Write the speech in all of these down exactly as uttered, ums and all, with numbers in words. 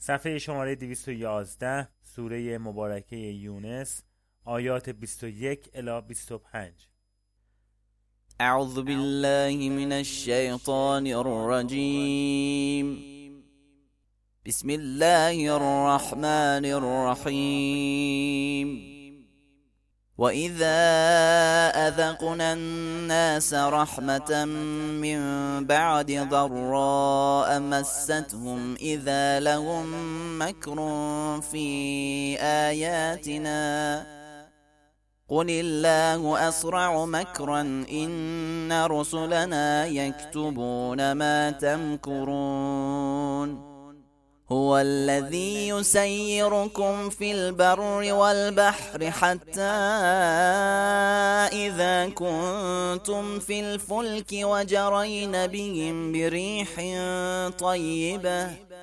صفحه شماره دویست و یازده، سوره مبارکه یونس، آیات بیست و یک الی بیست و پنج. اعوذ بالله من الشیطان الرجیم. بسم الله الرحمن الرحیم. وَإِذَا أَذَقْنَا النَّاسَ رَحْمَةً مِّن بَعْدِ ضَرَّاءَ مَسَّتْهُمْ إِذَا لَهُم مَّكْرٌ فِي آيَاتِنَا قُلِ اللَّهُ أَسْرَعُ مَكْرًا إِنَّ رُسُلَنَا يَكْتُبُونَ مَا تَمْكُرُونَ. هو الذي يسيركم في البر والبحر حتى إذا كنتم في الفلك وجرين بهم بريح طيبة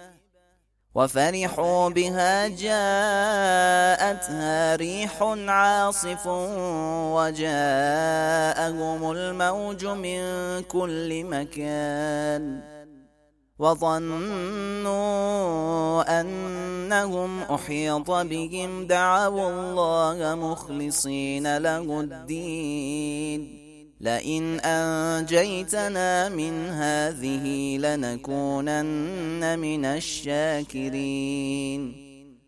وفرحوا بها جاءتها ريح عاصف وجاءهم الموج من كل مكان وظنوا أنهم أحيط بهم دعوا الله مخلصين له الدين لئن أنجيتنا من هذه لنكونن من الشاكرين.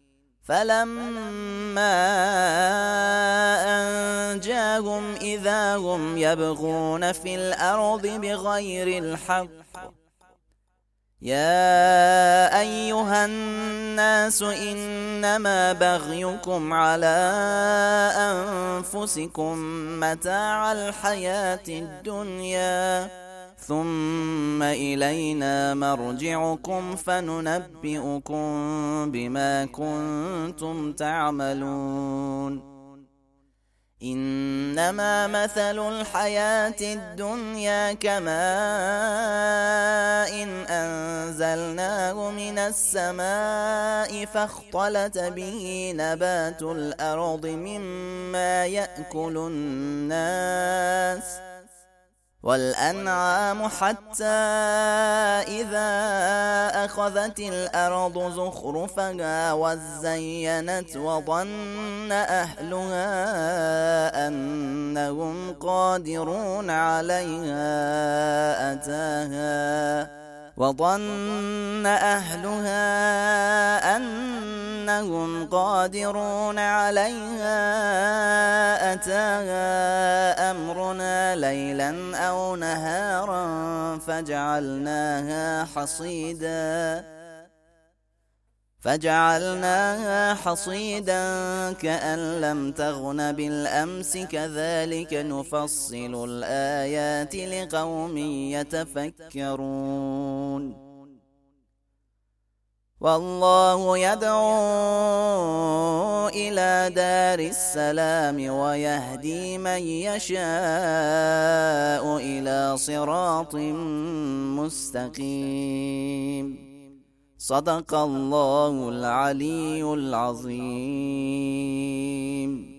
فلما أنجاهم إذا هم يبغون في الأرض بغير الحق يا أيها الناس إنما بغيكم على أنفسكم متاع الحياة الدنيا ثم إلينا مرجعكم فننبئكم بما كنتم تعملون. إنما مثل الحياة الدنيا كماء إن أنزلناه من السماء فاختلط به نبات الأرض مما يأكل الناس والأنعام حتى إذا أخذت الأرض زخرفها وزينت وظن أهلها أنهم قادرون عليها أتاها وظن أهلها أنهم قادرون عليها أتاها أمرنا ليلا أو نهارا فجعلناها حصيدا فجعلناها حصيدا كأن لم تغن بالأمس كذلك نفصل الآيات لقوم يتفكرون. والله يدعو إلى دار السلام ويهدي من يشاء إلى صراط مستقيم. صدق الله العلي العظيم.